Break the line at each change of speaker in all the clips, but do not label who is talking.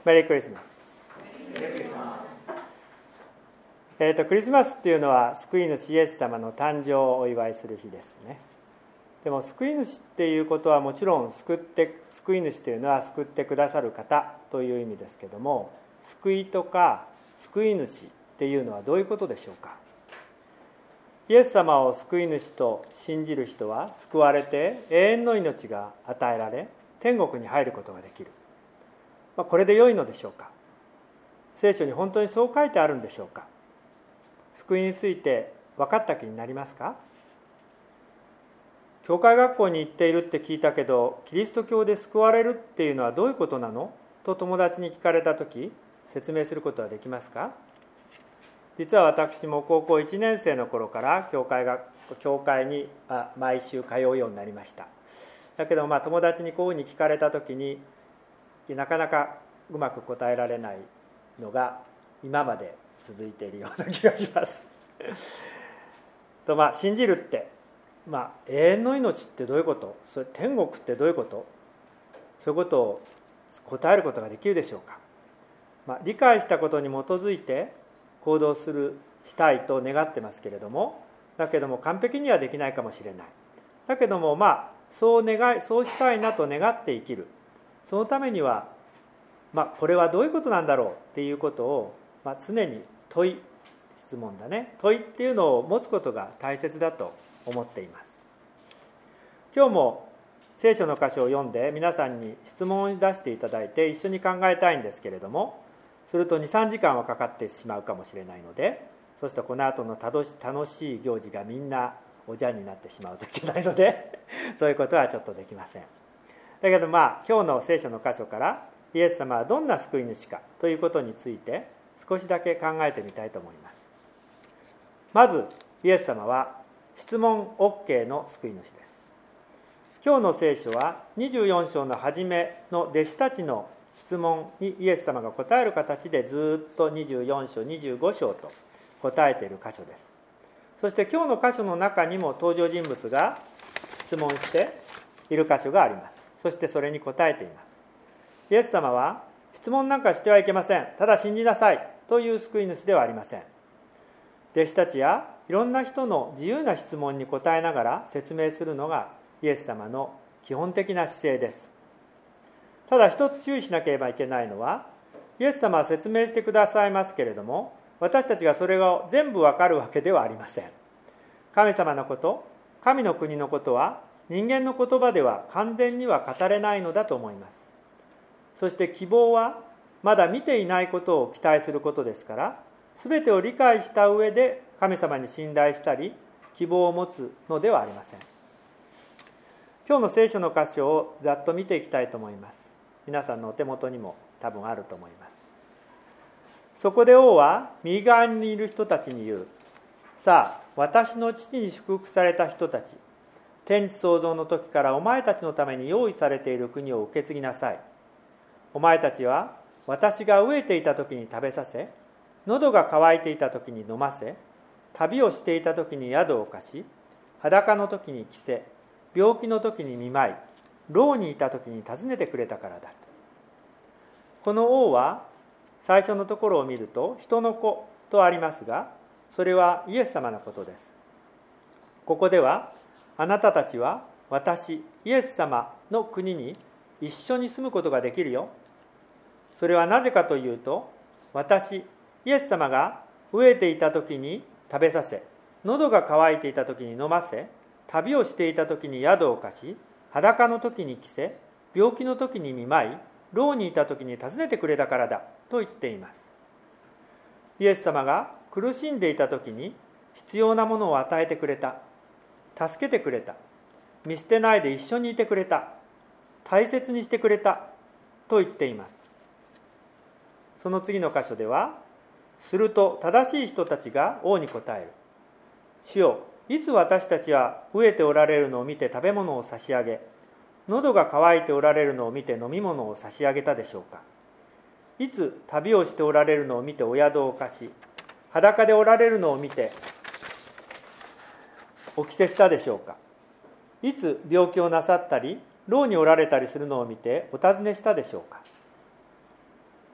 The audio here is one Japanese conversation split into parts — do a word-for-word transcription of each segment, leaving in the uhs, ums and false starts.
メリークリスマス。えーと、クリスマスっていうのは救い主イエス様の誕生をお祝いする日ですね。でも救い主っていうことはもちろん救って救い主というのは救ってくださる方という意味ですけども、救いとか救い主っていうのはどういうことでしょうか。イエス様を救い主と信じる人は救われて永遠の命が与えられ天国に入ることができる、まあ、これで良いのでしょうか。聖書に本当にそう書いてあるんでしょうか。救いについて分かった気になりますか。教会学校に行っているって聞いたけど、キリスト教で救われるっていうのはどういうことなのと友達に聞かれたとき、説明することはできますか。実は私も高校いちねん生の頃から教会が教会に毎週通うようになりました。だけどまあ友達にこういうふうに聞かれたときになかなかうまく答えられないのが今まで続いているような気がしますと、まあ信じるって、まあ、永遠の命ってどういうこと、それ天国ってどういうこと、そういうことを答えることができるでしょうか。まあ、理解したことに基づいて行動するしたいと願ってますけれども、だけども完璧にはできないかもしれない。だけどもまあそう願いそうしたいなと願って生きる。そのためには、まあ、これはどういうことなんだろうっていうことを、まあ、常に問い質問だね問いっていうのを持つことが大切だと思っています。今日も聖書の箇所を読んで皆さんに質問を出していただいて一緒に考えたいんですけれども、すると にさんじかんはかかってしまうかもしれないので、そうするとこの後の楽しい行事がみんなおじゃんになってしまうといけないのでそういうことはちょっとできません。だけどまあ今日の聖書の箇所からイエス様はどんな救い主かということについて少しだけ考えてみたいと思います。まずイエス様は質問 OK の救い主です。今日の聖書はにじゅうよん章の初めの弟子たちの質問にイエス様が答える形でずっとにじゅうよん章にじゅうご章と答えている箇所です。そして今日の箇所の中にも登場人物が質問している箇所があります。そしてそれに答えています。イエス様は質問なんかしてはいけません、ただ信じなさいという救い主ではありません。弟子たちやいろんな人の自由な質問に答えながら説明するのがイエス様の基本的な姿勢です。ただ一つ注意しなければいけないのは、イエス様は説明してくださいますけれども、私たちがそれが全部わかるわけではありません。神様のこと、神の国のことは人間の言葉では完全には語れないのだと思います。そして希望はまだ見ていないことを期待することですから、全てを理解した上で神様に信頼したり希望を持つのではありません。今日の聖書の箇所をざっと見ていきたいと思います。皆さんのお手元にも多分あると思います。そこで王は右側にいる人たちに言う。さあ、私の父に祝福された人たち、天地創造の時からお前たちのために用意されている国を受け継ぎなさい。お前たちは私が飢えていた時に食べさせ、喉が渇いていた時に飲ませ、旅をしていた時に宿を貸し、裸の時に着せ、病気の時に見舞い、牢にいた時に訪ねてくれたからだ。この王は最初のところを見ると人の子とありますが、それはイエス様のことです。ここではあなたたちは私イエス様の国に一緒に住むことができるよ。それはなぜかというと、私イエス様が飢えていた時に食べさせ、喉が渇いていた時に飲ませ、旅をしていた時に宿を貸し、裸の時に着せ、病気の時に見舞い、牢にいた時に訪ねてくれたからだと言っています。イエス様が苦しんでいた時に必要なものを与えてくれた、助けてくれた、見捨てないで一緒にいてくれた、大切にしてくれたと言っています。その次の箇所では、すると正しい人たちが王に答える。主よ、いつ私たちは飢えておられるのを見て食べ物を差し上げ、喉が渇いておられるのを見て飲み物を差し上げたでしょうか。いつ旅をしておられるのを見てお宿を貸し、裸でおられるのを見てお着せしたでしょうか。いつ病気をなさったり牢におられたりするのを見てお尋ねしたでしょうか。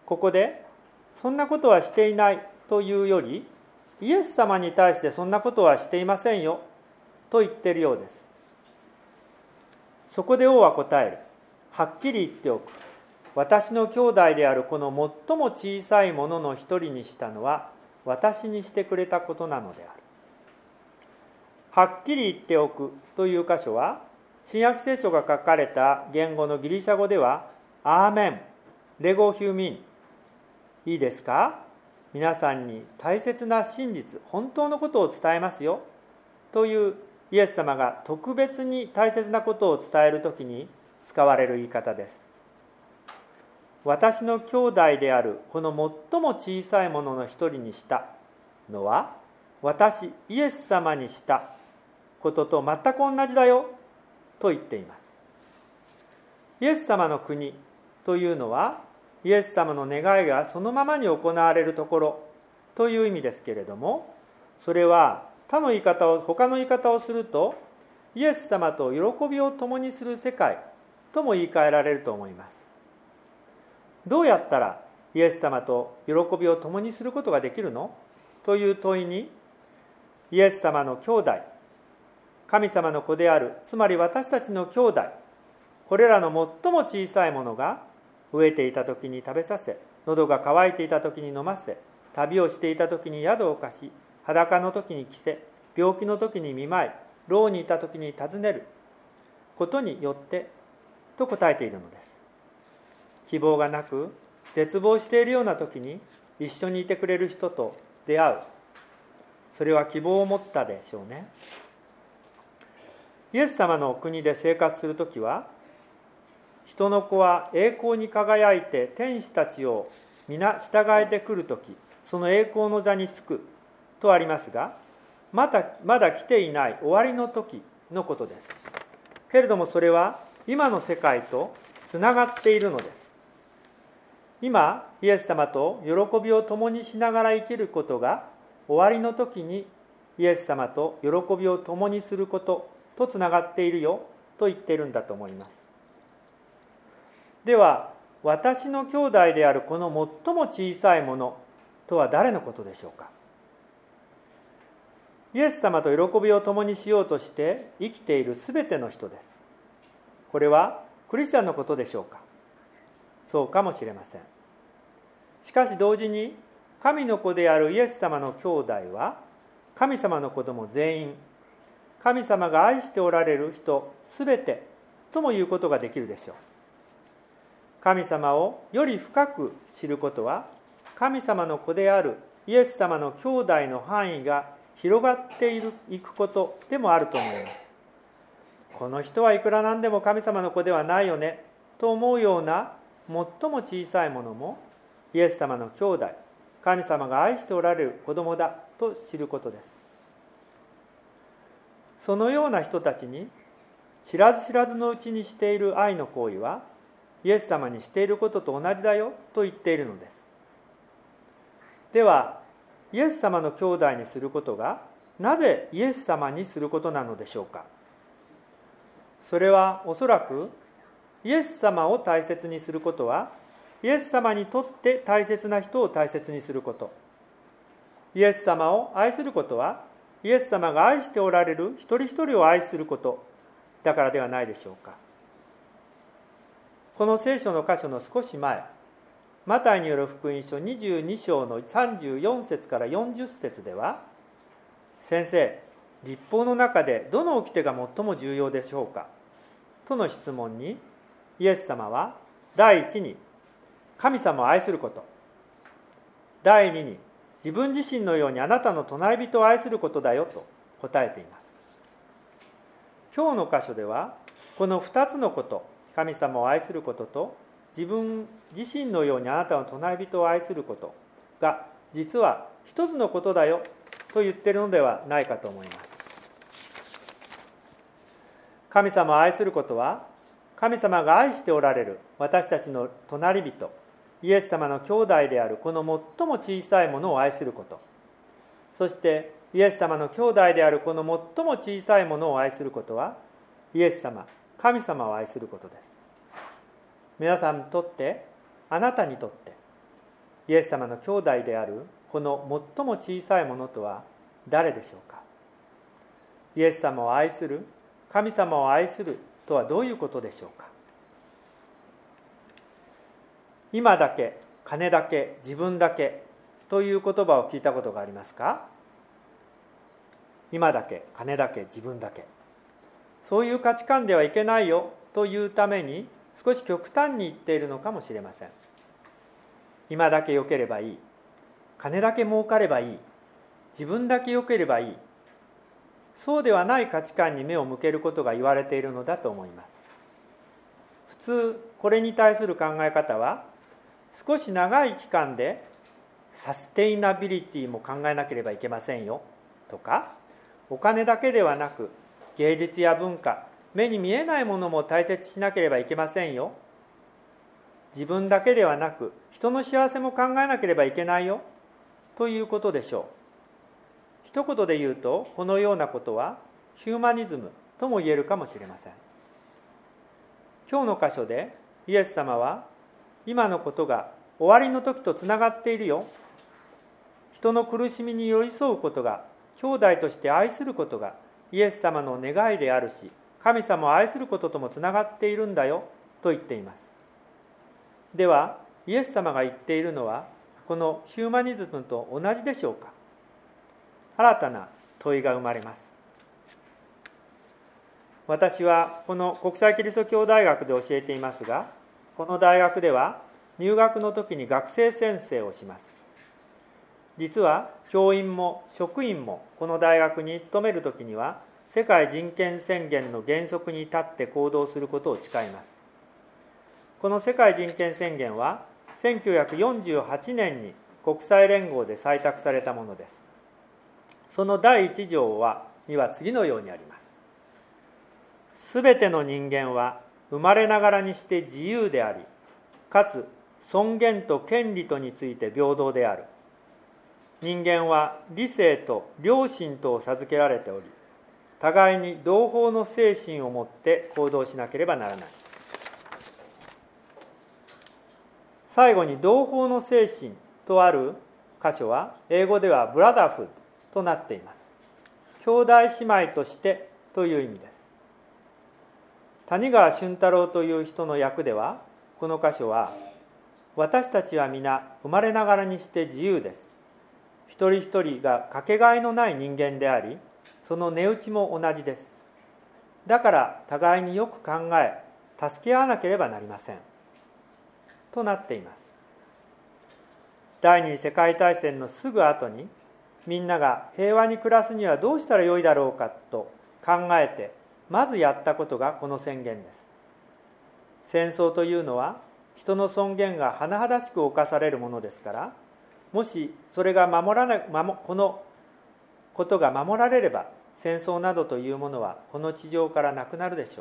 ここでそんなことはしていないというより、イエス様に対してそんなことはしていませんよと言っているようです。そこで王は答える。はっきり言っておく。私の兄弟であるこの最も小さいものの一人にしたのは私にしてくれたことなのである。はっきり言っておくという箇所は、新約聖書が書かれた言語のギリシャ語ではアーメン、レゴヒューミン。いいですか？皆さんに大切な真実、本当のことを伝えますよというイエス様が特別に大切なことを伝えるときに使われる言い方です。私の兄弟であるこの最も小さいものの一人にしたのは、私イエス様にしたことと全く同じだよと言っています。イエス様の国というのは、イエス様の願いがそのままに行われるところという意味ですけれども、それは他の言い方を他の言い方をすると、イエス様と喜びを共にする世界とも言い換えられると思います。どうやったらイエス様と喜びを共にすることができるのという問いに、イエス様の兄弟、神様の子である、つまり私たちの兄弟、これらの最も小さいものが飢えていた時に食べさせ、喉が渇いていた時に飲ませ、旅をしていた時に宿を貸し、裸の時に着せ、病気の時に見舞い、牢にいた時に訪ねることによってと答えているのです。希望がなく絶望しているような時に一緒にいてくれる人と出会う、それは希望を持ったでしょうね。イエス様の国で生活するときは、人の子は栄光に輝いて天使たちを皆従えてくるとき、その栄光の座につくとありますが、まだまだ来ていない終わりの時のことです。けれどもそれは今の世界とつながっているのです。今イエス様と喜びを共にしながら生きることが、終わりの時にイエス様と喜びを共にすることとつながっているよと言っているんだと思います。では、私の兄弟であるこの最も小さいものとは誰のことでしょうか。イエス様と喜びを共にしようとして生きているすべての人です。これはクリスチャンのことでしょうか。そうかもしれません。しかし同時に、神の子であるイエス様の兄弟は神様の子供全員、神様が愛しておられる人すべてとも言うことができるでしょう。神様をより深く知ることは、神様の子であるイエス様の兄弟の範囲が広がっているいくことでもあると思います。この人はいくらなんでも神様の子ではないよねと思うような最も小さいものも、イエス様の兄弟、神様が愛しておられる子供だと知ることです。そのような人たちに知らず知らずのうちにしている愛の行為は、イエス様にしていることと同じだよと言っているのです。では、イエス様の兄弟にすることがなぜイエス様にすることなのでしょうか。それはおそらく、イエス様を大切にすることは、イエス様にとって大切な人を大切にすること、イエス様を愛することは、イエス様が愛しておられる一人一人を愛することだからではないでしょうか。この聖書の箇所の少し前、マタイによる福音書にじゅうに章のさんじゅうよん節からよんじゅう節では、先生、律法の中でどの掟が最も重要でしょうかとの質問に、イエス様は第一に神様を愛すること、第二に自分自身のようにあなたの隣人を愛することだよと答えています。今日の箇所ではこのふたつのこと、神様を愛することと自分自身のようにあなたの隣人を愛することが実は一つのことだよと言っているのではないかと思います。神様を愛することは、神様が愛しておられる私たちの隣人、イエス様の兄弟であるこの最も小さいものを愛すること、そしてイエス様の兄弟であるこの最も小さいものを愛することは、イエス様、神様を愛することです。皆さんにとって、あなたにとって、 イエス様の兄弟であるこの最も小さいものとは誰でしょうか。イエス様を愛する、神様を愛するとはどういうことでしょうか。今だけ、金だけ、自分だけという言葉を聞いたことがありますか。今だけ、金だけ、自分だけ、そういう価値観ではいけないよというために少し極端に言っているのかもしれません。今だけ良ければいい、金だけ儲かればいい、自分だけ良ければいい、そうではない価値観に目を向けることが言われているのだと思います。普通これに対する考え方は、少し長い期間でサステイナビリティも考えなければいけませんよとか、お金だけではなく芸術や文化、目に見えないものも大切しなければいけませんよ、自分だけではなく人の幸せも考えなければいけないよということでしょう。一言で言うと、このようなことはヒューマニズムとも言えるかもしれません。今日の箇所でイエス様は、今のことが終わりの時とつながっているよ、人の苦しみに寄り添うことが、兄弟として愛することがイエス様の願いであるし、神様を愛することともつながっているんだよと言っています。ではイエス様が言っているのは、このヒューマニズムと同じでしょうか。新たな問いが生まれます。私はこの国際キリスト教大学で教えていますが、この大学では入学の時に学生宣誓をします。実は教員も職員もこの大学に勤める時には、世界人権宣言の原則に立って行動することを誓います。この世界人権宣言はせんきゅうひゃくよんじゅうはちねんに国際連合で採択されたものです。そのだいいち条はには次のようにあります。すべての人間は生まれながらにして自由であり、かつ尊厳と権利とについて平等である。人間は理性と良心とを授けられており、互いに同胞の精神を持って行動しなければならない。最後に同胞の精神とある箇所は、英語ではブラザーフッドとなっています。兄弟姉妹としてという意味です。谷川俊太郎という人の訳では、この箇所は、私たちは皆生まれながらにして自由です。一人一人がかけがえのない人間であり、その値打ちも同じです。だから互いによく考え、助け合わなければなりません。となっています。第二次世界大戦のすぐ後に、みんなが平和に暮らすにはどうしたらよいだろうかと考えて、まずやったことがこの宣言です。戦争というのは人の尊厳が甚だしく侵されるものですから、もしそれが守らなこのことが守られれば、戦争などというものはこの地上からなくなるでしょう。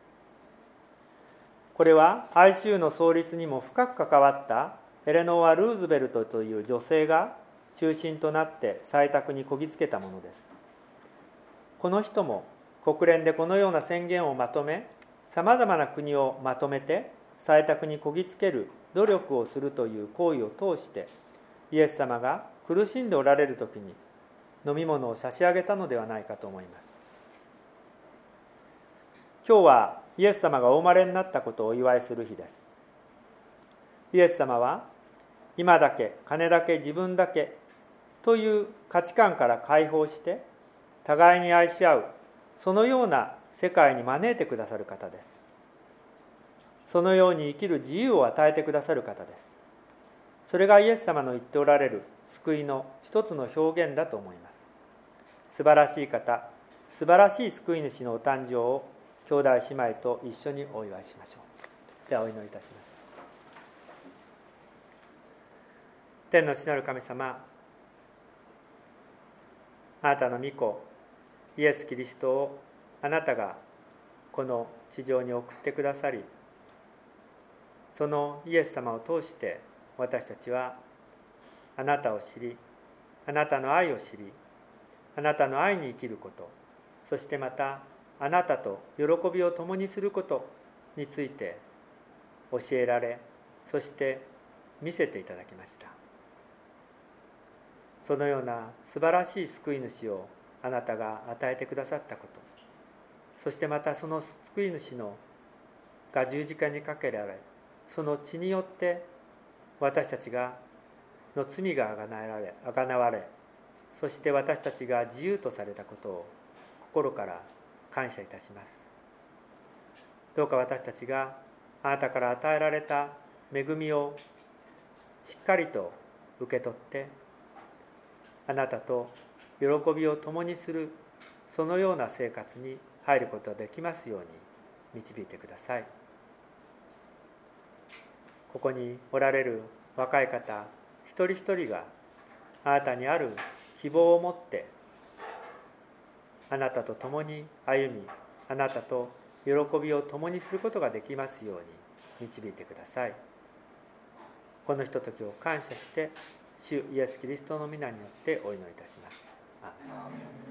これは アイシーユー の創立にも深く関わったエレノア・ルーズベルトという女性が中心となって採択にこぎつけたものです。この人も国連でこのような宣言をまとめ、さまざまな国をまとめて採択にこぎつける努力をするという行為を通して、イエス様が苦しんでおられる時に飲み物を差し上げたのではないかと思います。今日はイエス様がお生まれになったことをお祝いする日です。イエス様は今だけ、金だけ、自分だけという価値観から解放して、互いに愛し合う、そのような世界に招いてくださる方です。そのように生きる自由を与えてくださる方です。それがイエス様の言っておられる救いの一つの表現だと思います。素晴らしい方、素晴らしい救い主のお誕生を兄弟姉妹と一緒にお祝いしましょう。ではお祈りいたします。天の父なる神様、あなたの御子イエス・キリストをあなたがこの地上に送ってくださり、そのイエス様を通して私たちはあなたを知り、あなたの愛を知り、あなたの愛に生きること、そしてまたあなたと喜びを共にすることについて教えられ、そして見せていただきました。 そのような素晴らしい救い主をあなたが与えてくださったこと、そしてまたその救い主のが十字架にかけられ、その血によって私たちがの罪があがなわれ、あがなわれ、そして私たちが自由とされたことを心から感謝いたします。どうか私たちがあなたから与えられた恵みをしっかりと受け取って、あなたと喜びを共にするそのような生活に入ることができますように導いてください。ここにおられる若い方一人一人があなたにある希望を持ってあなたと共に歩み、あなたと喜びを共にすることができますように導いてください。このひとときを感謝して主イエス・キリストの皆によってお祈りいたします。アーメン。